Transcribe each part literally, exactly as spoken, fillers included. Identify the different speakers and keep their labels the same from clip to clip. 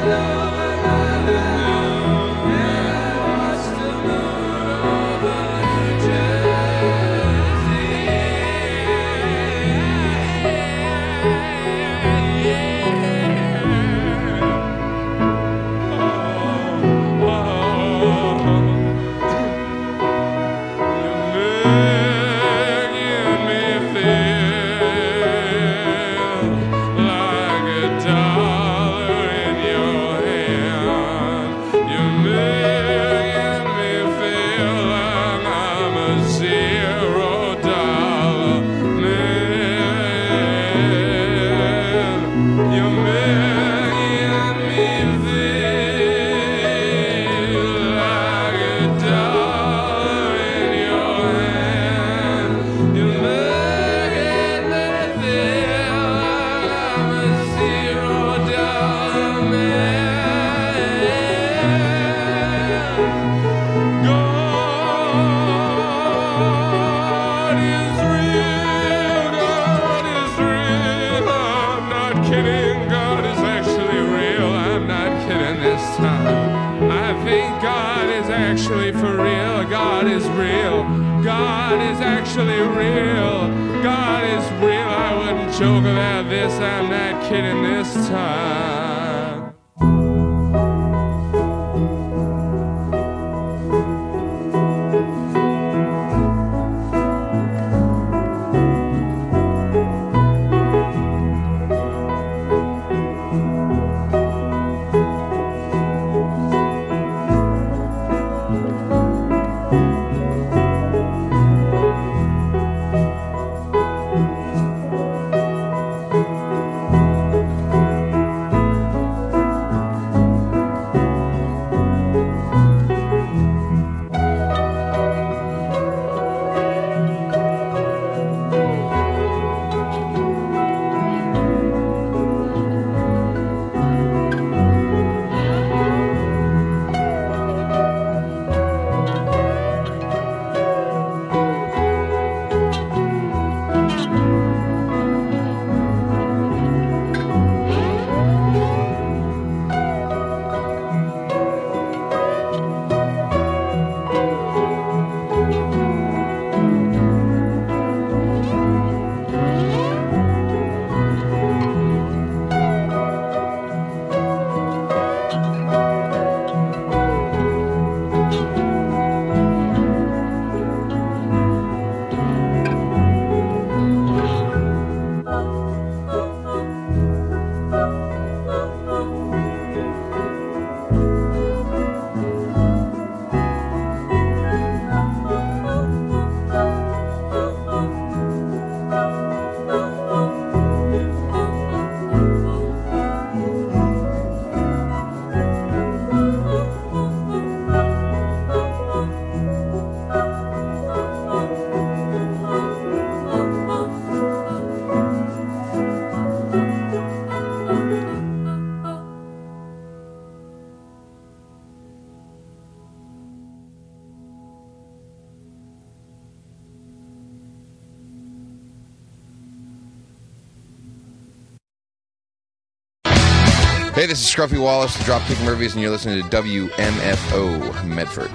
Speaker 1: Hey, this is Scruffy Wallace, the Dropkick Murphys, and you're listening to W M F O Medford.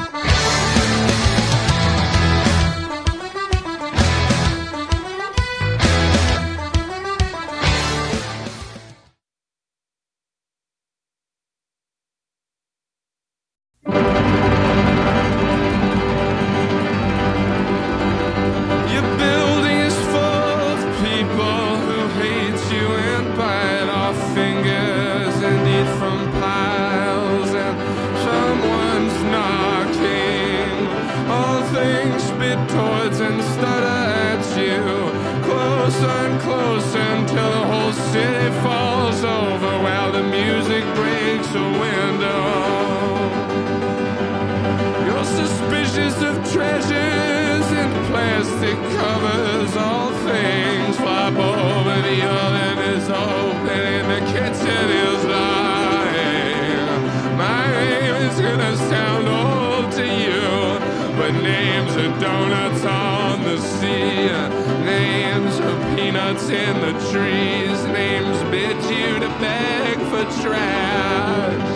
Speaker 2: In the trees, names bid you to beg for trash.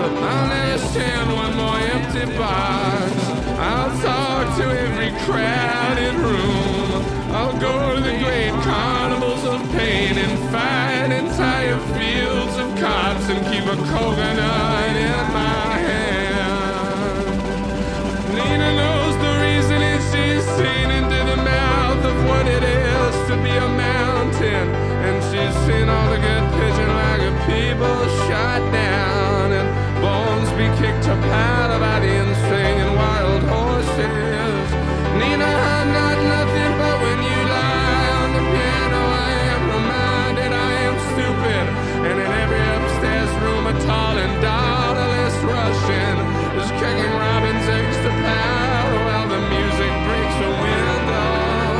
Speaker 2: I'll never stand one more empty box. I'll talk to every crowded room. I'll go to the great carnivals of pain and fight entire fields of cops and keep a coconut in my hand. Nina knows the reason and she's seen into the mouth of what it is to be a mountain. And she's seen all the good pigeon like people shot down and bones be kicked to powder by the insane wild horses. Nina, I'm not nothing but when you lie on the piano I am reminded I am stupid. And in every upstairs room a tall and daughterless Russian is kicking robin's eggs to powder while the music breaks a window.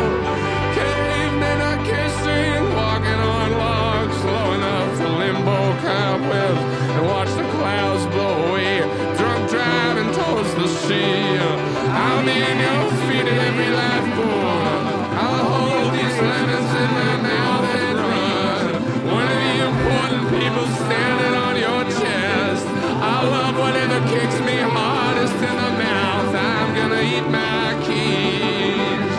Speaker 2: Cavemen are kissing, walking on logs, slow enough to limbo cobwebs and watch the clouds blow away, drunk driving towards the sea. I'll be in your feet at every lifeboat. I'll hold these lemons in my mouth and run. One of the important people standing on your chest. I'll love whatever kicks me hardest in the mouth. I'm gonna eat my keys.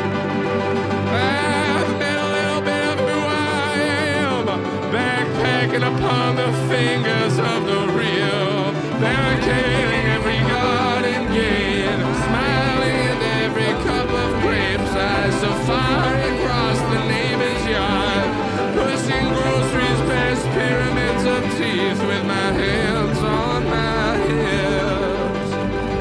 Speaker 2: I've been a little bit of who I am, backpacking upon the fingers of the real, barricading every garden gate, smiling into every cup of grapes. I safari across the neighbor's yard, pushing groceries past pyramids of teeth with my hands on my hips.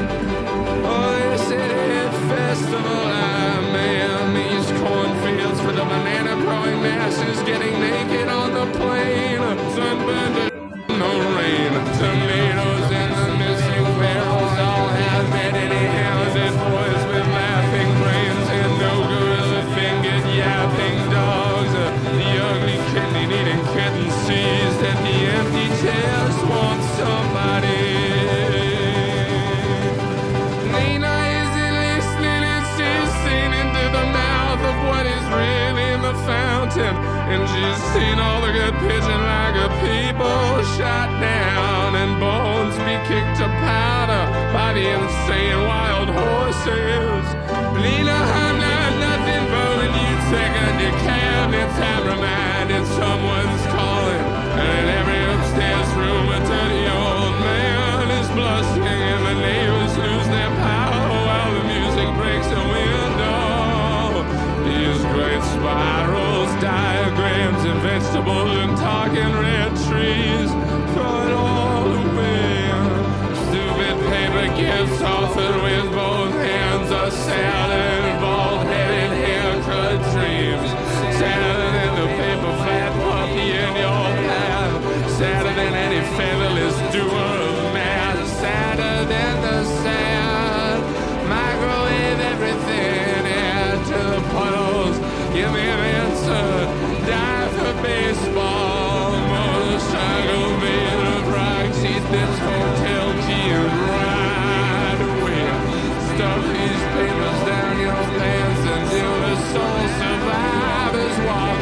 Speaker 2: Oh, this idiot festival I'm in, these cornfields for the banana growing masses getting naked on the plain, sunburned to no rain, tomatoes in the missing barrels all have many-handed boys with laughing brains and no gorilla-fingered yapping dogs. The ugly kidney-eating kitten sees that the empty chairs want somebody. Nina isn't listening and she's seen into the mouth of what is really in the fountain. And she's seen all the good pigeon like a people shot down and bones be kicked to powder by the insane wild horses. Nina, I'm not nothing but when you take on your cabinets, I'm reminded someone's calling. And in every upstairs room a dirty old man is blushing and the neighbors lose their power while the music breaks a window. These great spirals, diagrams and vegetables and talking red trees, throw it all away. Stupid paper gifts offered with both hands, a salad and bald-headed haircut dreams. Sadder than the paper flat puppy in your path, sadder than any featherless doer of math, sadder than the sad. Microwave everything, add to the puddles, give me an answer, die for baseball, motorcycle made of rocks, eat this hotel key and ride away. Stuff these papers down your pants until the soul survivors walk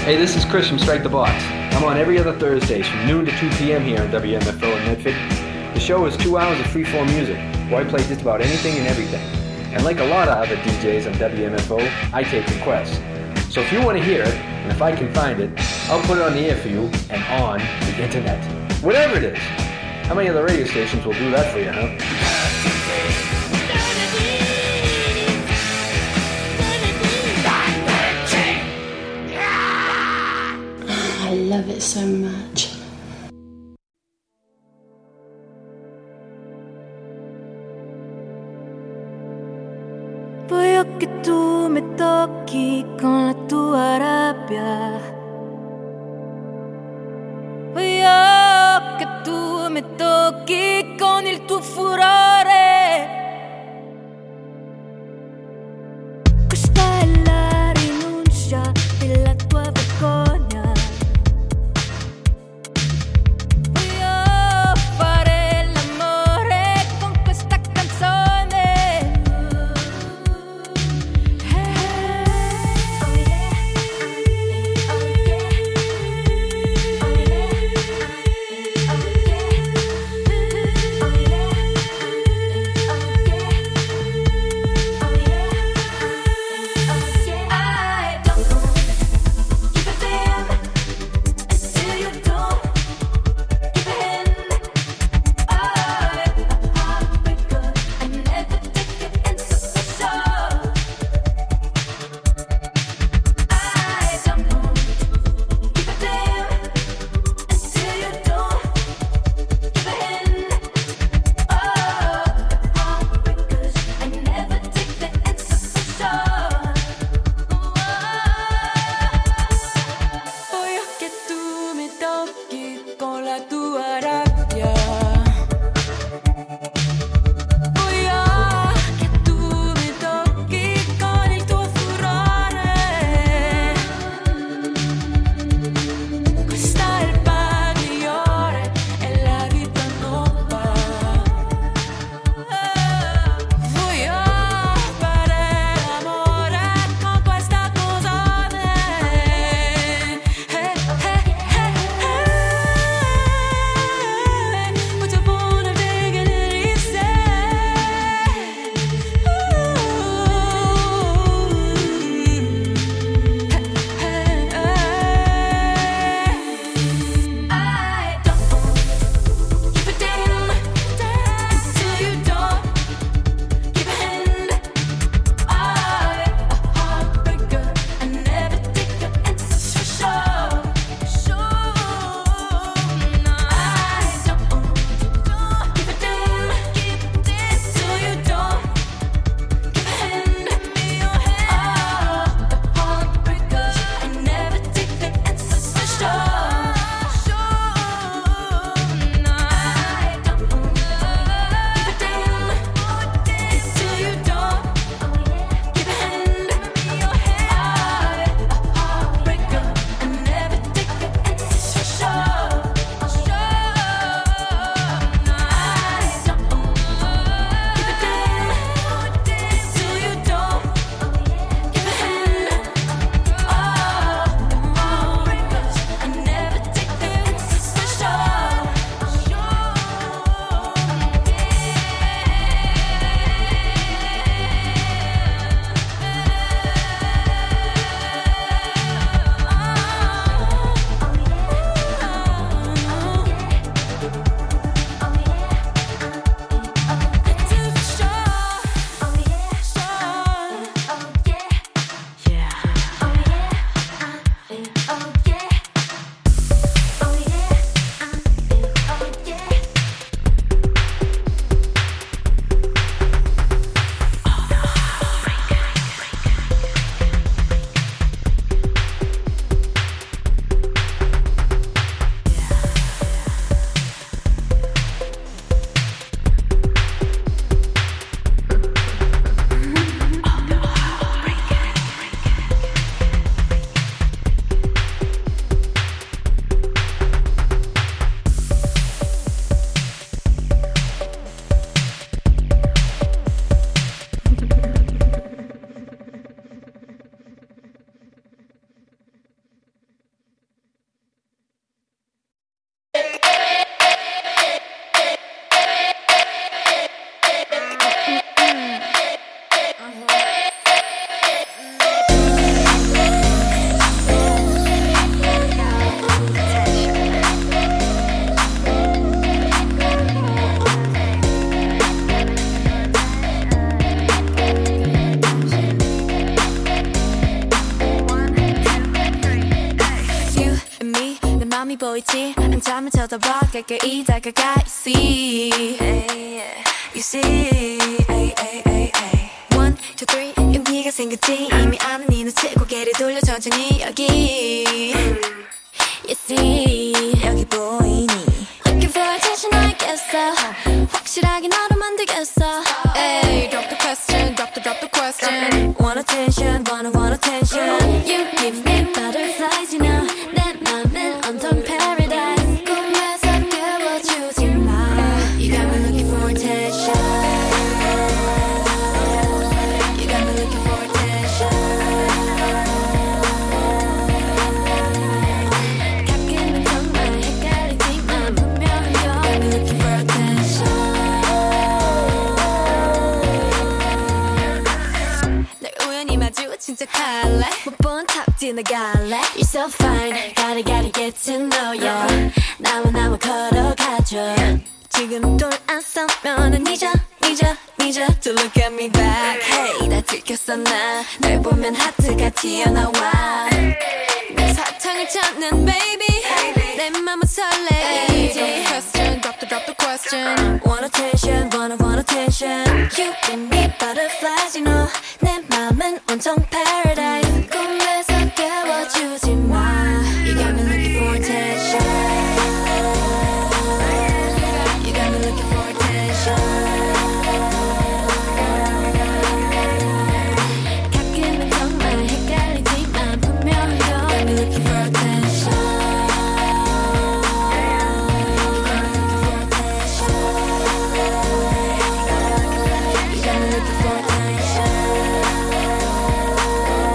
Speaker 3: Hey, this is Chris from Strike the Box. I'm on every other Thursdays from noon to two p.m. here on W M F O in Medford. The show is two hours of free-form music, where I play just about anything and everything. And like a lot of other D Js on W M F O, I take requests. So if you want to hear it, and if I can find it, I'll put it on the air for you and on the internet. Whatever it is. How many other radio stations will do that for you, huh?
Speaker 4: I love it so much.
Speaker 5: Voglio che tu mi tocchi con la tua rabbia. Voglio che tu mi tocchi con il tuo furore. Questa è la rinuncia della tua vergogna. 보이지 한참을 쳐다봐 가까이 다가가 You see You see One, two, three 용기가 생겼지 이미 아는 이 눈치 고개를 돌려 천천히 여기 You see 여기 보이니 Looking for attention 알겠어 확실하게 너로 만들겠어 Hey, drop the question, drop the, drop the question Want attention, wanna want attention You give me butterflies, you know 내 맘은 온통 paradise 꿈에서 깨워주지 마 You got me looking for attention You got me looking for attention 가끔은 정말 헷갈리지만 분명한 건 You got me looking for attention 널 우연히 마주친 척할래 못 본 탑 지나갈래 You're so fine gotta gotta get to know ya 나와 나와 걸어가줘 지금 돌아서면은 잊어 잊어 잊어 To look at me back Hey 다 들켰어 나 널 보면 하트가 튀어나와 내 사탕을 찾는 baby 내 맘은 설레이지 Question drop the drop the question Want attention wanna want attention You give me butterflies you know 내 맘은 온통 paradise 꿈에서 깨워주지 마 You got me looking for attention You got me looking for attention 가끔은 정말 헷갈리지만 분명한 건 You got me looking for attention You got me looking for attention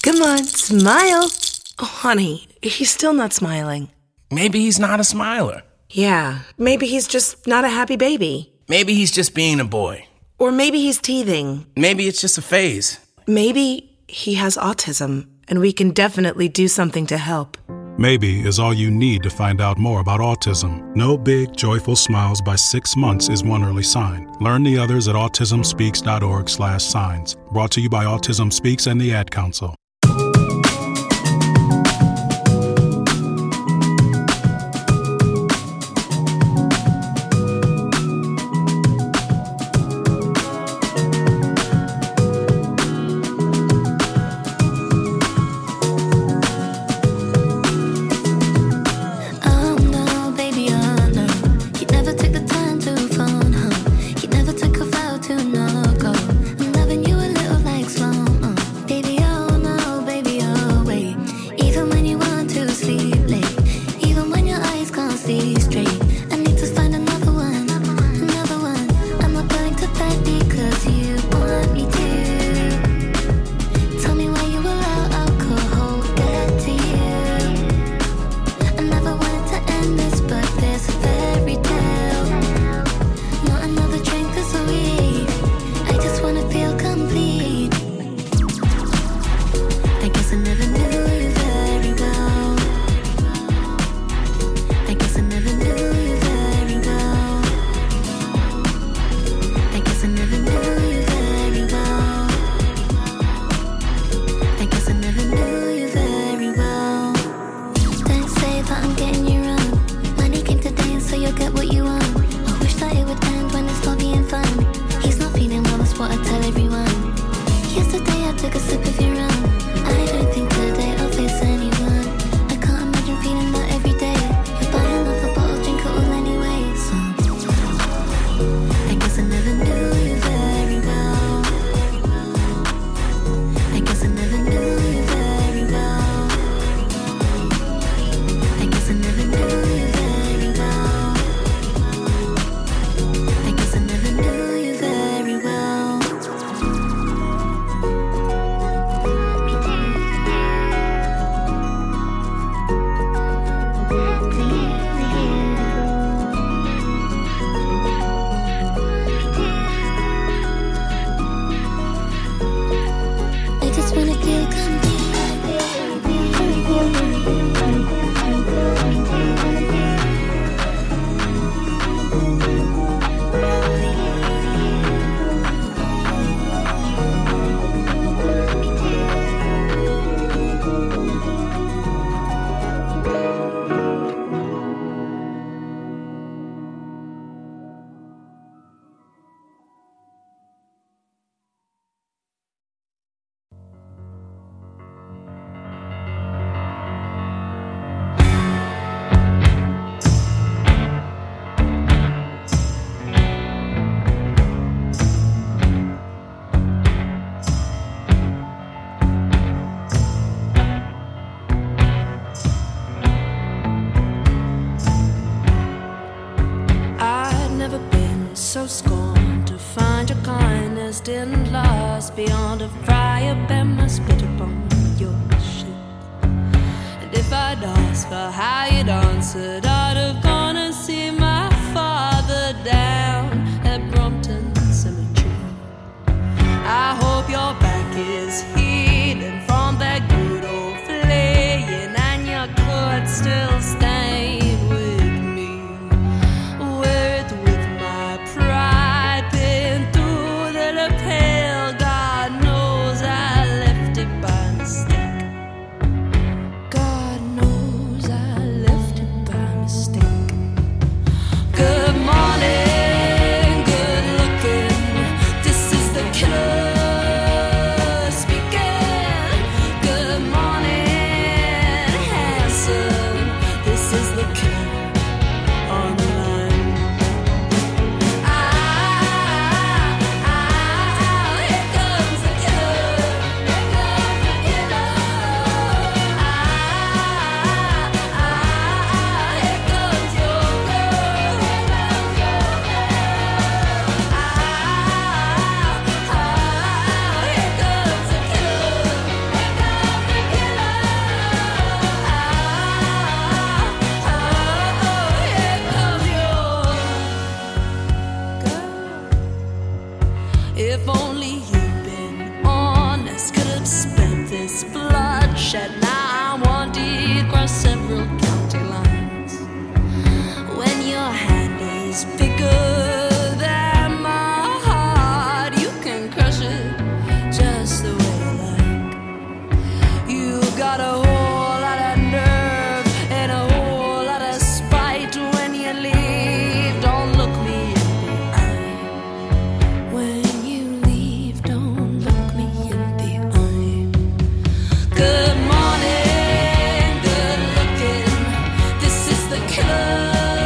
Speaker 6: Come on, smile. Oh, honey, he's still not smiling.
Speaker 7: Maybe he's not a smiler.
Speaker 6: Yeah, maybe he's just not a happy baby.
Speaker 7: Maybe he's just being a boy.
Speaker 6: Or maybe he's teething.
Speaker 7: Maybe it's just a phase.
Speaker 6: Maybe he has autism, and we can definitely do something to help.
Speaker 8: Maybe is all you need to find out more about autism. No big, joyful smiles by six months is one early sign. Learn the others at autism speaks dot org slash signs. Brought to you by Autism Speaks and the Ad Council.
Speaker 9: So scorned to find your kindness didn't last beyond a fire bend my spit upon your shit. And if I'd asked for how you'd answered, I'd have gone and seen my father down at Brompton Cemetery. I hope your back is healing from that good old flaying, and your could still stay with me. Wear it with pride pinned through the lapel. God knows I left it by mistake. God knows I left it by bloodshed. Now I'm wanted across several county lines. When your hand is bigger than my heart, you can crush it just the way you like. You got a whole lot of nerve and a whole lot of spite. When you leave, don't look me in the eye. When you leave, don't look me in the eye. Good morning, good looking. This is the killer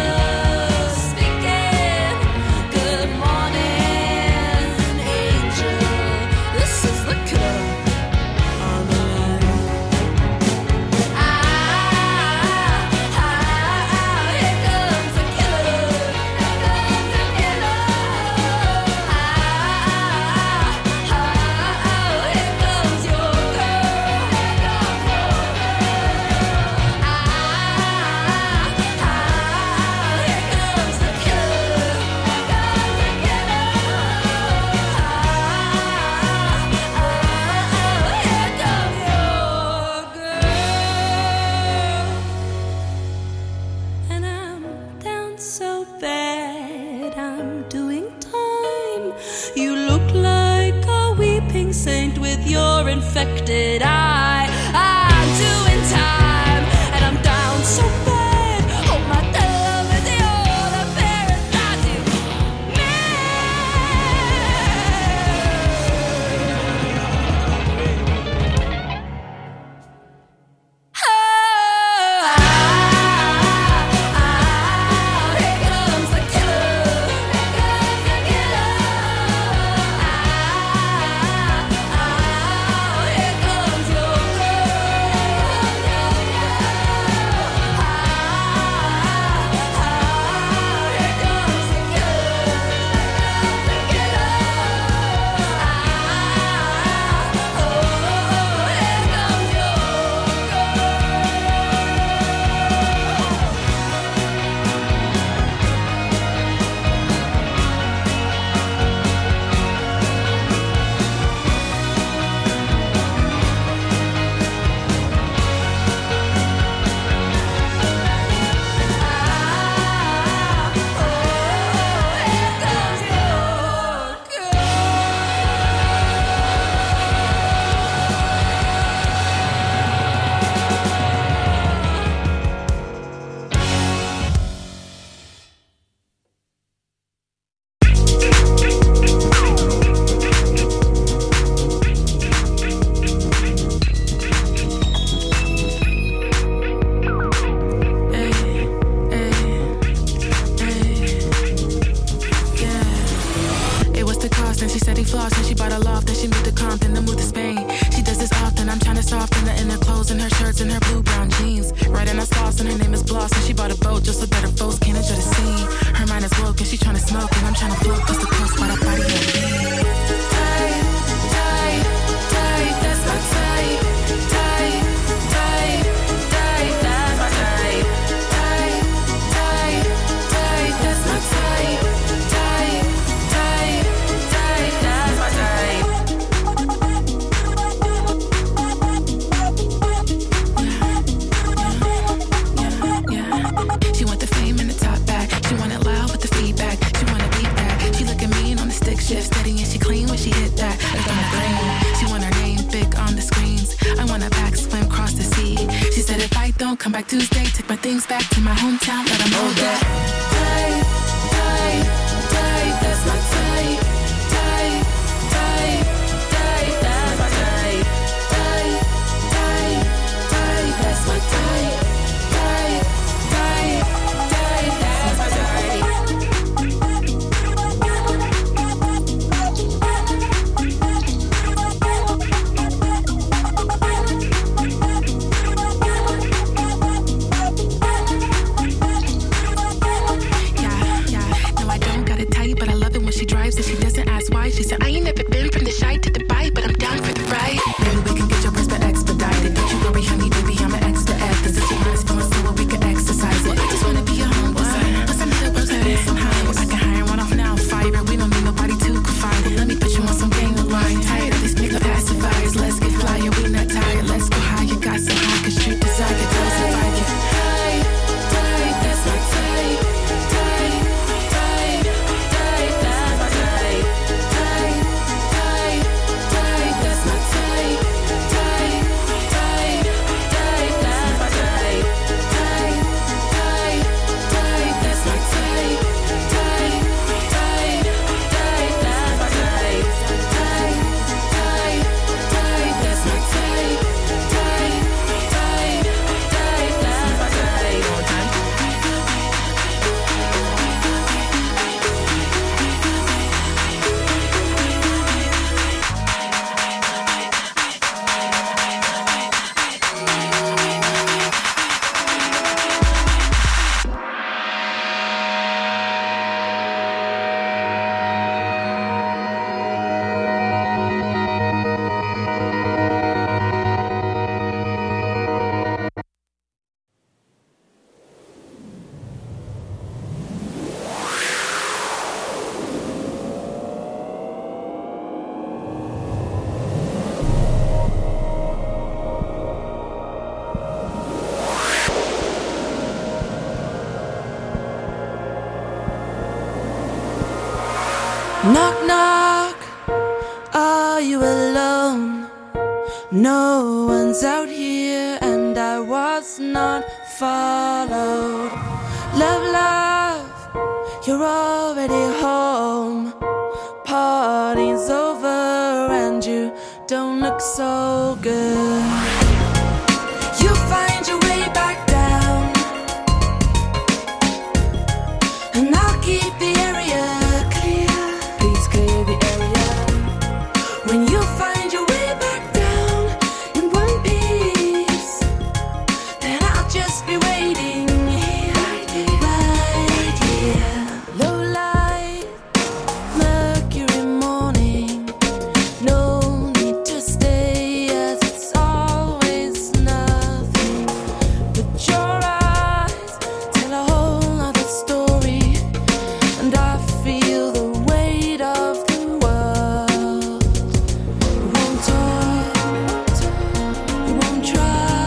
Speaker 9: speaking. Good morning, angel. This is the killer on the line. Ah, ah, ah, here comes the killer. Here comes the killer. Ah, ah, ah, here comes your girl. Here comes your girl. Ah, ah, here comes the killer. Here comes the killer. Here comes your girl. And I'm down so bad, I'm doing time. You look like a weeping saint with your infected eye. I'm doing time, and I'm down so bad. Oh, my love is the only parasite you here comes the killer. Here comes the killer. Here comes your girl. Here comes the killer. The killer. Oh, here comes your
Speaker 10: It was the cost, and she said he flossed, and she bought a loft, and she moved to Compton, then moved to Spain. She does this often, I'm trying to soften her in her clothes, and her shirts, and her blue brown jeans. Right in her sauce, and her name is Bloss, and she bought a boat just so that her folks can't enjoy the scene. Her mind is woke, and she trying to smoke, and I'm trying to float, cause the coast by her body on me. Tight, tight, tight, that's my type. Tight, tight, tight, that's my type. Tight, tight, tight, that's my type. Tight, tight, tight, that's my type. She want the fame and the top back. She want it loud with the feedback. She want to beat that. She looking mean on the stick shift, steady and she clean when she hit that. Like on the green. She want her name big on the screens. I want a back swim cross the sea. She said if I don't come back Tuesday, take my things back to my hometown. Let 'em know that. Tight, tight, tight, that's my type. Tight, tight, tight, that's my type. Tight, tight, tight, that's my type. Tight, tight, tight, that's my type. Yeah, yeah, no I don't got it tight, but I love it when she drops
Speaker 9: Knock, knock, are you alone? No one's out here and I was not followed. Love, love, you're already home. Party's over and you don't look so good. You find your way back down, and I'll keep the area clear. Please clear the area. When you find your way back down in one piece, then I'll just be waiting here, right here. Low light, Mercury morning. No need to stay as it's always nothing. But your eyes tell a whole other story, and I feel the weight of the world. You won't talk, you won't try,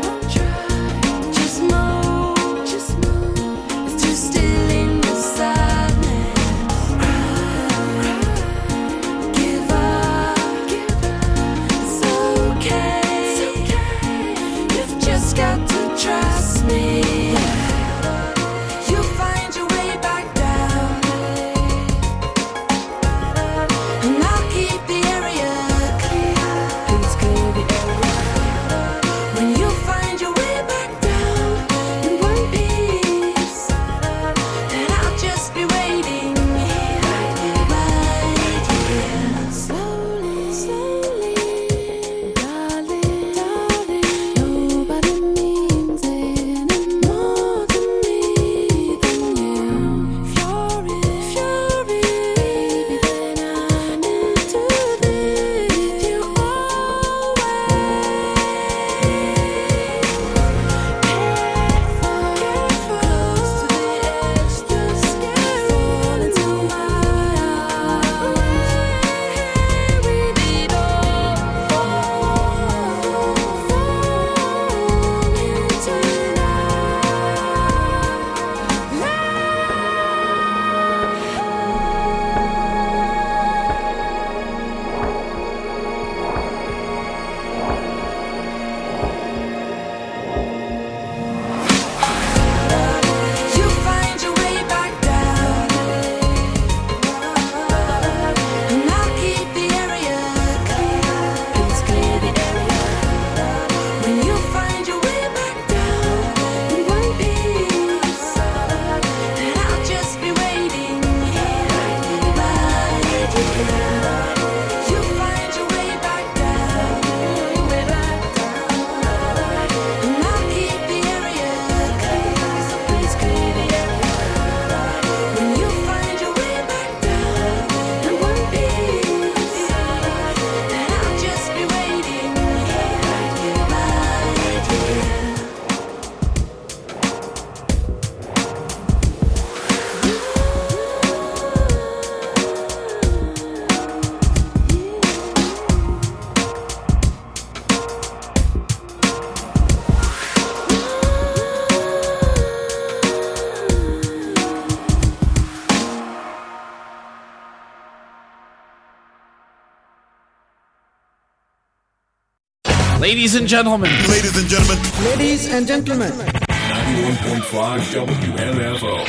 Speaker 9: just move, just move. It's too still in your sadness. Give up, it's okay. You've just got to trust me. You find your way back down, and I'll keep the area clear. Please clear the area. When you find your way back down in one piece, then I'll just be waiting here, right here. Slowly, slowly, darling, darling, nobody means any more to me than you. If you're it, if you're it, baby, then I'm into this. You always careful, careful, close to the edge, just fall into my arms. With it all, fall, fall into you find your way back down, and I'll keep the area clear. Please clear the area. When you find your way back down in one piece, then I'll just be waiting here, right here. You find your way back down, way back down, and I'll keep the area clear. So please clear the area. When you find your way back down in one piece, then I'll just be waiting here, right here, right here.
Speaker 11: Ladies and gentlemen.
Speaker 12: Ladies and gentlemen.
Speaker 13: Ladies and gentlemen.
Speaker 12: ninety-one point five W M F O.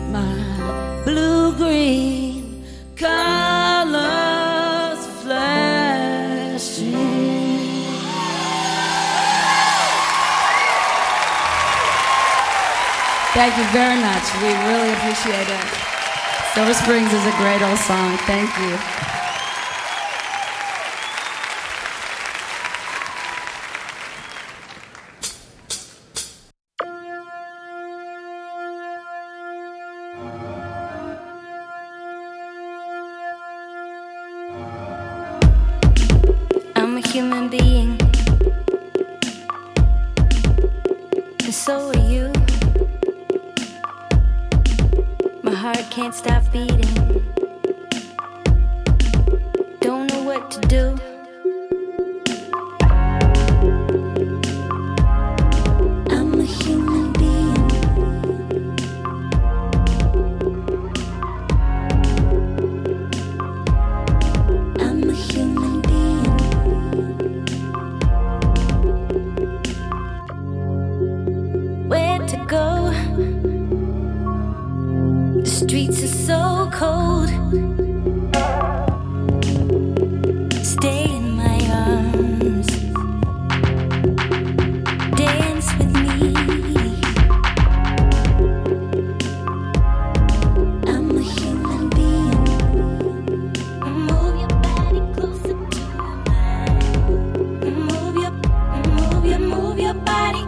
Speaker 9: my blue-green colors flashing.
Speaker 11: Thank you very much. We really appreciate it. Silver Springs is a great old song. Thank you.
Speaker 5: I'm a human being, and so are you. My heart can't stop beating. Don't know what to do. I'm a human being. I'm a human being. Where to go? The streets are so cold. Stay in my arms. Dance with me. I'm a human being. Move your body closer to mine. Move your, move your, move your body.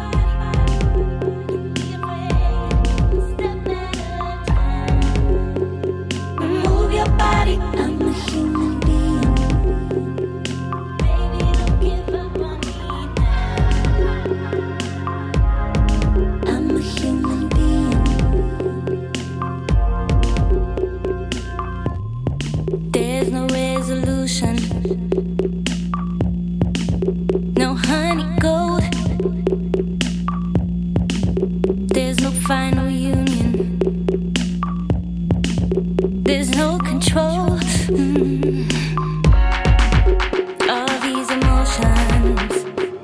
Speaker 5: Move your body. I'm a human being. Baby, don't give up on me now. I'm a human being. There's no resolution, no honey gold. There's no final union. There's no control. Mm. All these emotions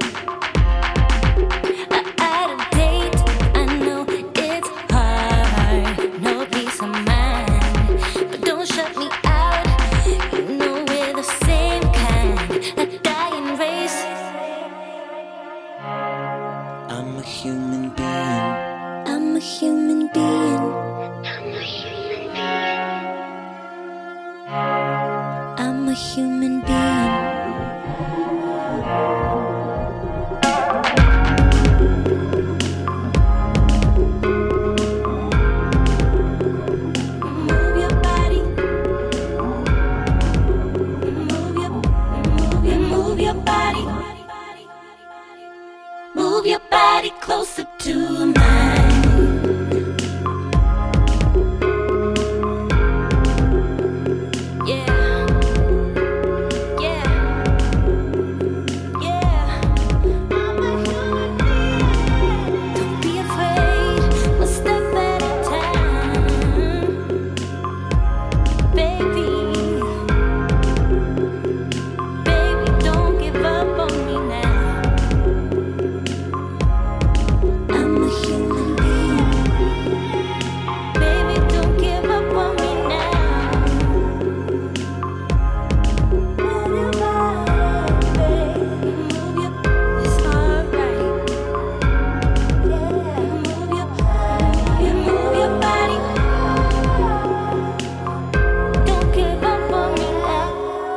Speaker 5: are out of date. I know it's hard, no peace of mind, but don't shut me out. You know we're the same kind, a dying race.
Speaker 13: I'm a human being.
Speaker 5: I'm a human being. I'm a human being. Move your body. Move your, move your, move your body. Move your body closer to mine. Yeah. Yeah. Yeah. Don't be afraid, one step at a time, baby. Baby, don't give up on me now. I'm a human being. Baby, don't give up on me now. Move your body, move your, it's alright. Yeah, move your, you move your body. Don't give up on me now.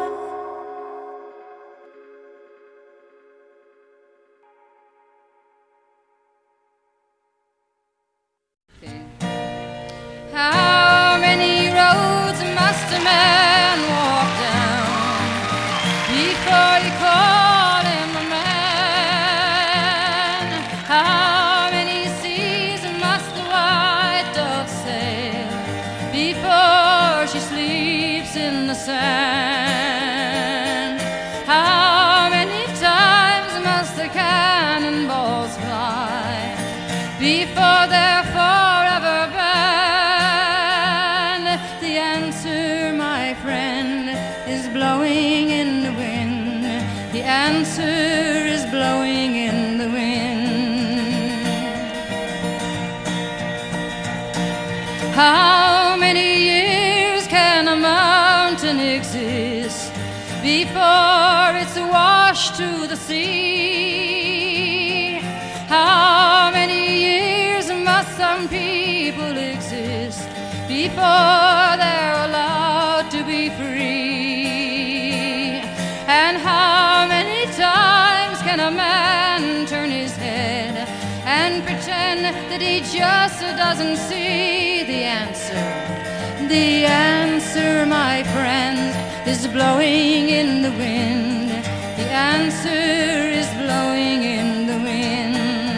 Speaker 14: How many roads must a man walk down before you call him a man? How many seas must the white dove sail before she sleeps in the sand? How many times must the cannonballs fly before they're forever banned? The answer, my friend, is blowing in the wind. The answer is blowing in the wind. How many years can a mountain exist before it's washed to the sea? How many years must some people exist before they're allowed to be free? And how many times can a man turn his head and pretend that he just doesn't see the answer? The answer, my friends, is blowing in the wind. The answer is blowing in the wind.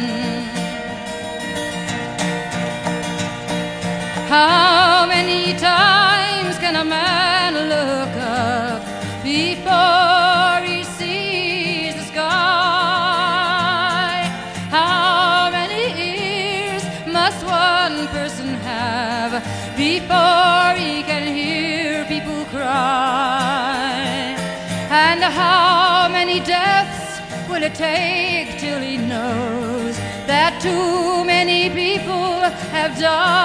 Speaker 14: How many times can a man look up before he sees the sky? How many ears must one person have before he can hear people cry? And how many deaths will it take till he knows that too many people have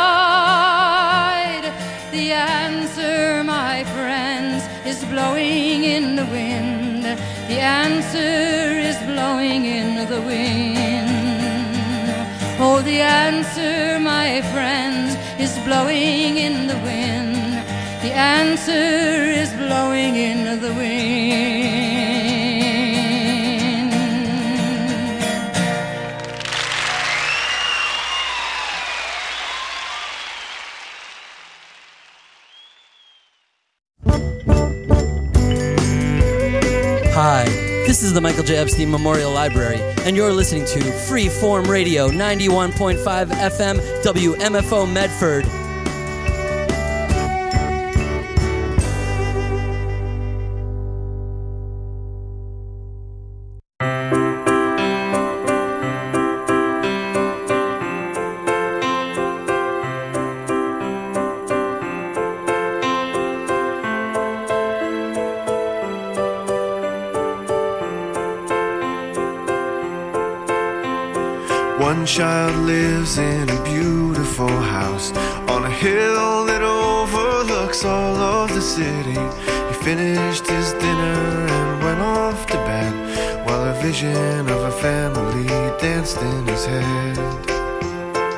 Speaker 14: died? The answer, my friends, is blowing in the wind. The answer is blowing in the wind. Oh, the answer, my friends, is blowing in the wind. The answer is blowing in the wind.
Speaker 15: Hi, this is the Michael J. Epstein Memorial Library, and you're listening to Freeform Radio, ninety-one point five F M, W M F O Medford.
Speaker 16: One child lives in a beautiful house on a hill that overlooks all of the city. He finished his dinner and went off to bed while a vision of a family danced in his head.